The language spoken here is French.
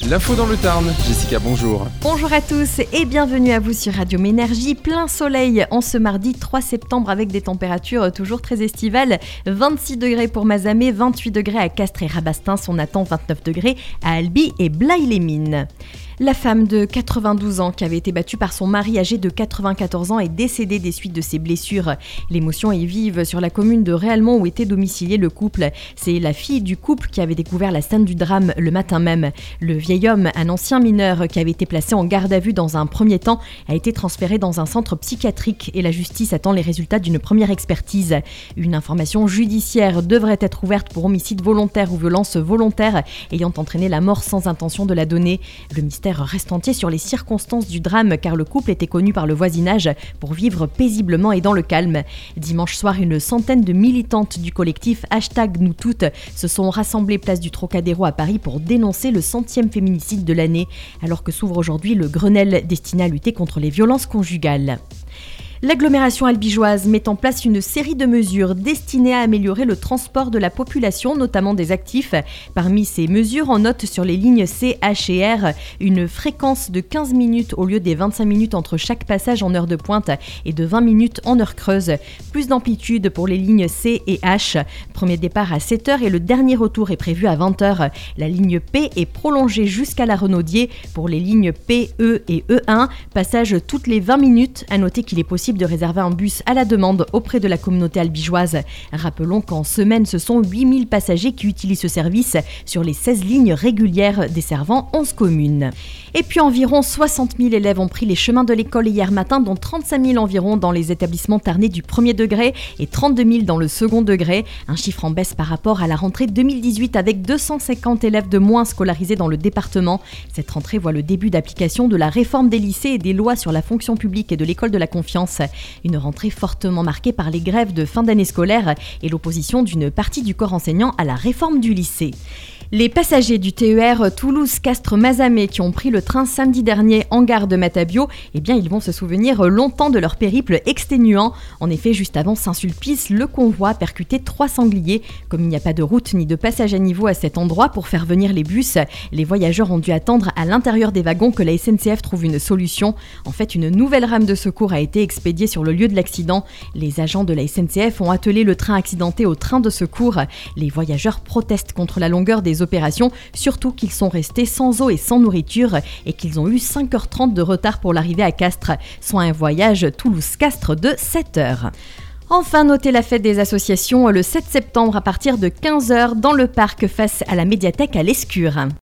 L'info dans le Tarn. Jessica, bonjour. Bonjour à tous et bienvenue à vous sur Radio Ménergie. Plein soleil en ce mardi 3 septembre avec des températures toujours très estivales. 26 degrés pour Mazamet, 28 degrés à Castres et Rabastens. On attend 29 degrés à Albi et Blaye-les-Mines. La femme de 92 ans qui avait été battue par son mari âgé de 94 ans est décédée des suites de ses blessures. L'émotion est vive sur la commune de Réalmont où était domicilié le couple. C'est la fille du couple qui avait découvert la scène du drame le matin même. Le vieil homme, un ancien mineur qui avait été placé en garde à vue dans un premier temps, a été transféré dans un centre psychiatrique et la justice attend les résultats d'une première expertise. Une information judiciaire devrait être ouverte pour homicide volontaire ou violence volontaire ayant entraîné la mort sans intention de la donner. Le mystère reste entier sur les circonstances du drame car le couple était connu par le voisinage pour vivre paisiblement et dans le calme. Dimanche soir, une centaine de militantes du collectif #NousToutes se sont rassemblées place du Trocadéro à Paris pour dénoncer le 100e féminicide de l'année, alors que s'ouvre aujourd'hui le Grenelle destiné à lutter contre les violences conjugales. L'agglomération albigeoise met en place une série de mesures destinées à améliorer le transport de la population, notamment des actifs. Parmi ces mesures, on note sur les lignes C, H et R une fréquence de 15 minutes au lieu des 25 minutes entre chaque passage en heure de pointe et de 20 minutes en heure creuse. Plus d'amplitude pour les lignes C et H. Premier départ à 7h et le dernier retour est prévu à 20h. La ligne P est prolongée jusqu'à la Renaudier. Pour les lignes P, E et E1, passage toutes les 20 minutes. À noter qu'il est possible de réserver un bus à la demande auprès de la communauté albigeoise. Rappelons qu'en semaine, ce sont 8000 passagers qui utilisent ce service sur les 16 lignes régulières desservant 11 communes. Et puis environ 60 000 élèves ont pris les chemins de l'école hier matin, dont 35 000 environ dans les établissements tarnais du premier degré et 32 000 dans le second degré. Un chiffre en baisse par rapport à la rentrée 2018 avec 250 élèves de moins scolarisés dans le département. Cette rentrée voit le début d'application de la réforme des lycées et des lois sur la fonction publique et de l'école de la confiance. Une rentrée fortement marquée par les grèves de fin d'année scolaire et l'opposition d'une partie du corps enseignant à la réforme du lycée. Les passagers du TER Toulouse-Castres-Mazamet qui ont pris le train samedi dernier en gare de Matabio, ils vont se souvenir longtemps de leur périple exténuant. En effet, juste avant Saint-Sulpice, le convoi a percuté 3 sangliers. Comme il n'y a pas de route ni de passage à niveau à cet endroit pour faire venir les bus, les voyageurs ont dû attendre à l'intérieur des wagons que la SNCF trouve une solution. En fait, une nouvelle rame de secours a été expédiée sur le lieu de l'accident. Les agents de la SNCF ont attelé le train accidenté au train de secours. Les voyageurs protestent contre la longueur des opérations, surtout qu'ils sont restés sans eau et sans nourriture et qu'ils ont eu 5h30 de retard pour l'arrivée à Castres, soit un voyage Toulouse-Castres de 7h. Enfin, notez la fête des associations le 7 septembre à partir de 15h dans le parc face à la médiathèque à l'Escure.